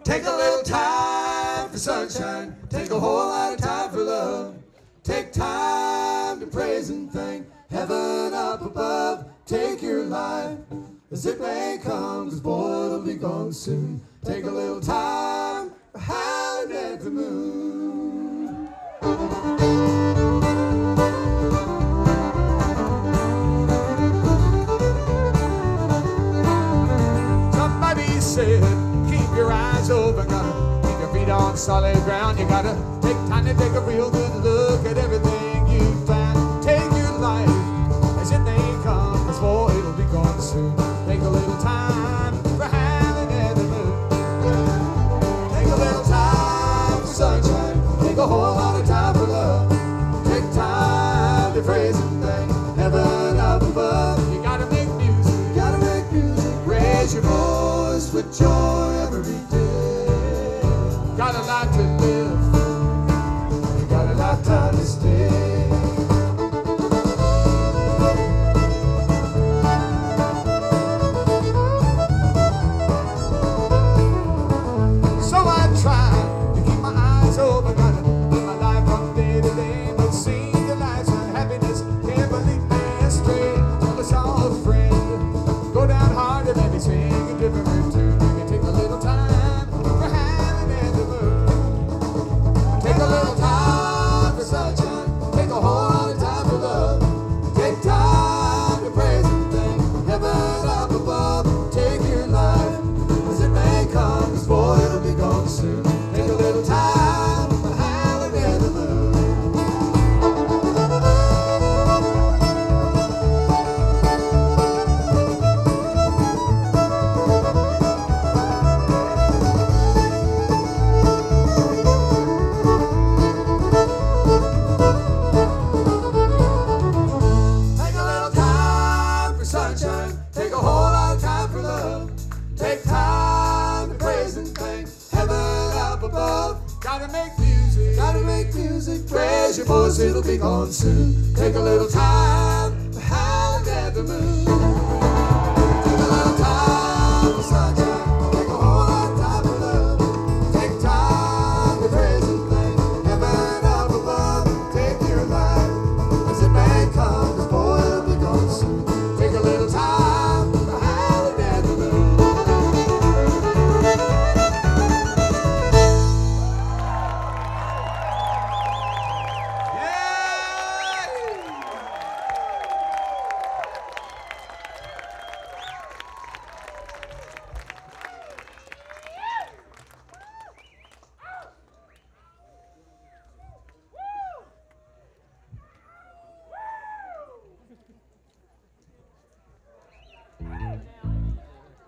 Take a little time for sunshine. Take a whole lot of time for love. Take time to praise and thank heaven up above. Take your life as it may come, 'cause boy, it'll be gone soon. Take a little time for howling at the moon. Somebody said, keep your eyes open, gotta keep your feet on solid ground. You gotta take time to take a real good look at everything you find. Take your life as it may come, 'cause boy, it'll be gone soon. Take a little time for howling at the moon. Take a little time for sunshine. Take a whole lot of time for love. Take time to praise and thank heaven up above. You gotta make music. You gotta make music. Raise your voice with joy every day. Got a lot to live. You got a lot of time to stay. So I try to keep my eyes open, gotta live my life from day to day, but see the lights and happiness can't lead me astray. Tell us all a friend, go down hard and maybe sing a different tune. Maybe take a little time for howling at the moon. Take a little time for sunshine. Take a whole lot of time for love. Take time to praise and thank heaven up above. Take your life as it may come, 'cause boy, it'll be gone soon. Take a little time for howling at the moon. Take a little time for sunshine. Take a whole lot of time for love. Take time to praise and thank heaven up above. Gotta make music. Gotta make music. Raise your voice, it'll be gone soon. Take a little time for howling at the moon.